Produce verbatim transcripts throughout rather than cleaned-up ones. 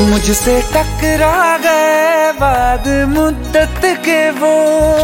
मुझसे टकरा गए बाद मुद्दत के वो,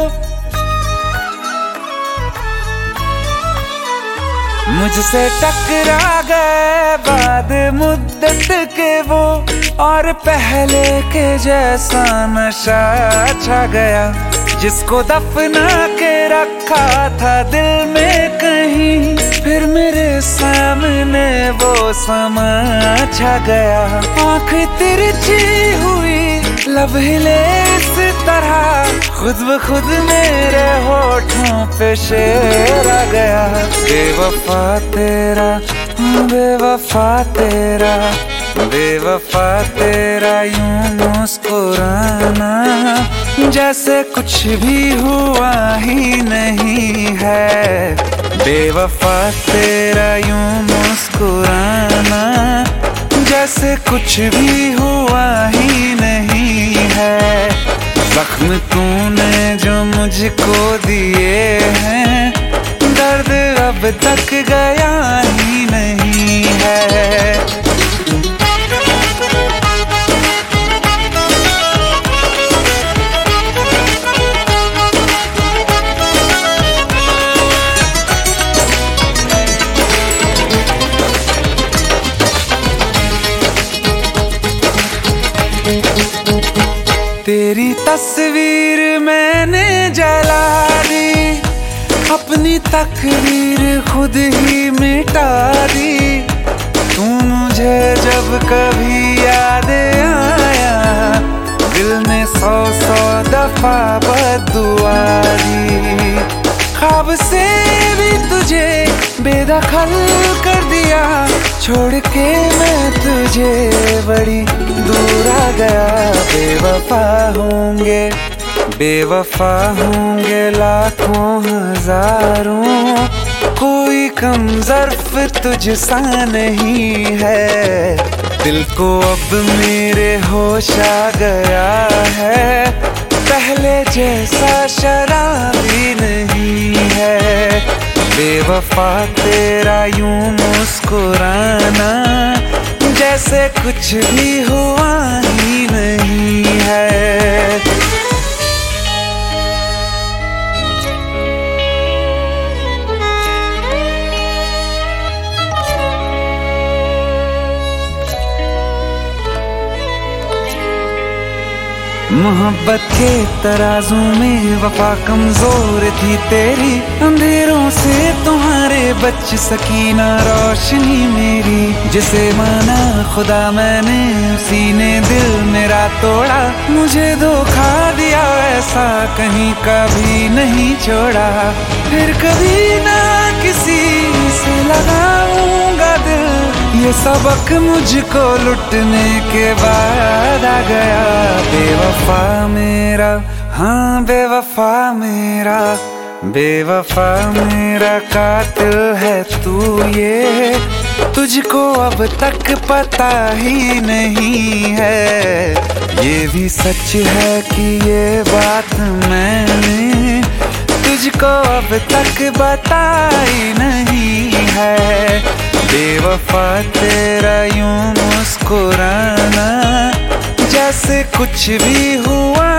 मुझसे टकरा गए बाद मुद्दत के वो, और पहले के जैसा नशा छा गया। जिसको दफना के रखा था दिल में कहीं, फिर मेरे सामने वो समा छा गया। आँख तिरछी हुई, लब हिले इस तरह, खुद ब खुद मेरे होठों पे शेर आ गया। बेवफा तेरा, बेवफा तेरा, बेवफा तेरा यूं मुस्कुराना, जैसे कुछ भी हुआ ही नहीं है। बेवफा तेरा यूं मुस्कुराना, जैसे कुछ भी हुआ ही नहीं है। जख्म तूने जो मुझको दिए हैं, दर्द अब तक गया ही नहीं है। तेरी तस्वीर मैंने जला दी, अपनी तकदीर खुद ही मिटा दी। तू मुझे जब कभी याद आया, दिल ने सौ सौ दफा बद्दुआ दी। ख्वाब से भी तुझे बेदखल कर दिया, छोड़ के मैं तुझे बड़ी दूर आ गया। बेवफा होंगे, बेवफा होंगे लाखों हजारों, कोई कम ज़र्फ तुझसा नहीं है। दिल को अब मेरे होश आ गया है, पहले जैसा शराबी नहीं है। बेवफा तेरा यूं मुस्कुराना, जैसे कुछ भी हुआ ही नहीं है। मोहब्बत के तराजू में वफा कमजोर थी तेरी, अंधेरों से तुम्हारे बच सकी ना रोशनी मेरी। जिसे माना खुदा मैंने, उसी ने दिल मेरा तोड़ा। मुझे धोखा दिया ऐसा कहीं कभी नहीं छोड़ा, फिर कभी ना किसी से लगाऊंगा दिल। ये सबक मुझको लुटने के बाद आ गया। बेवफा मेरा, हाँ बेवफा मेरा, बेवफा मेरा कातिल है तू, ये तुझको अब तक पता ही नहीं है। ये भी सच है कि ये बात मैंने तुझको अब तक बताई नहीं है। बेवफा तेरा यूं मुस्कुराना, जैसे कुछ भी हुआ